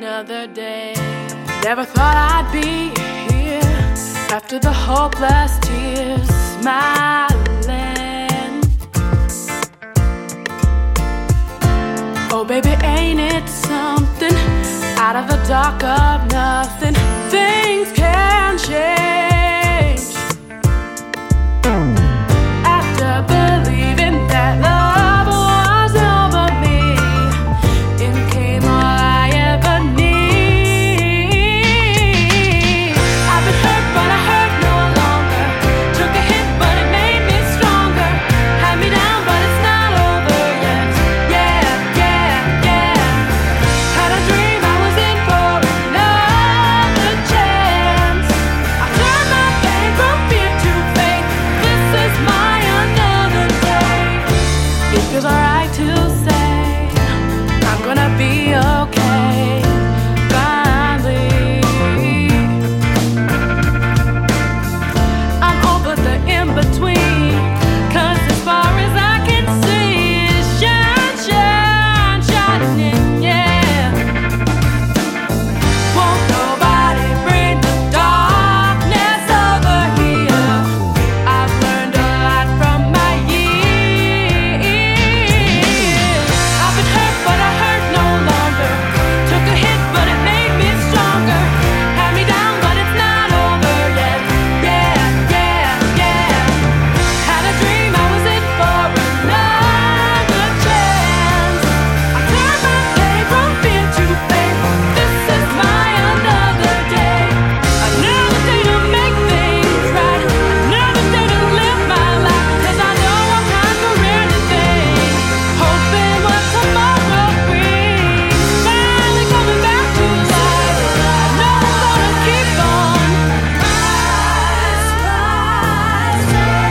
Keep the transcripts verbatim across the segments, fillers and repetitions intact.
another day. Never thought I'd be here after the hopeless tears, smiling. Oh baby, ain't it something? Out of the dark of nothing, things can change. After believing that love was over me, in came all I ever need. I've been hurt, but I hurt no longer. Took a hit, but it made me stronger. Had me down, but it's not over yet. Yeah, yeah, yeah. Had a dream I was in for another chance. I turned my pain from fear to faith. This is my another day. It feels alright to say I'm gonna be okay. Finally, I'm over the in-between, 'cause as far as I can see, it's shine, shine, shining, yeah. Won't nobody bring the darkness over here. I've learned a lot from my years. I've been hurt, but I hurt no longer. Took a hit, but it made me stronger. Had me down, but it's not over yet. Yeah, yeah, yeah. Had a dream I was in for another chance. I turned my pain from fear to faith. This is my another day. Another day to make things right. Another day to live my life. 'Cause I know I'm not for anything. Hoping what tomorrow brings. Finally coming back to life. I know I'm gonna keep on. Rise, rise,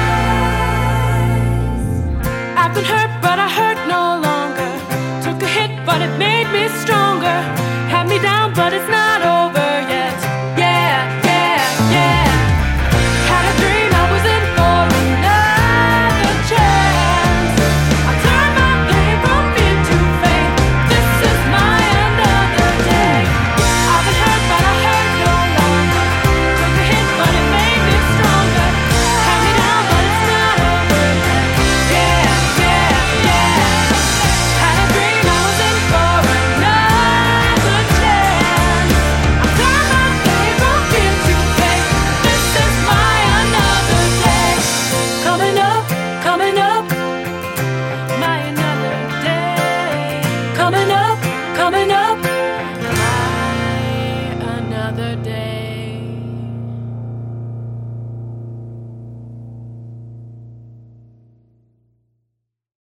rise. I've been hurt, but I hurt no longer. Took a hit, but it made me stronger. Had me down, but it's not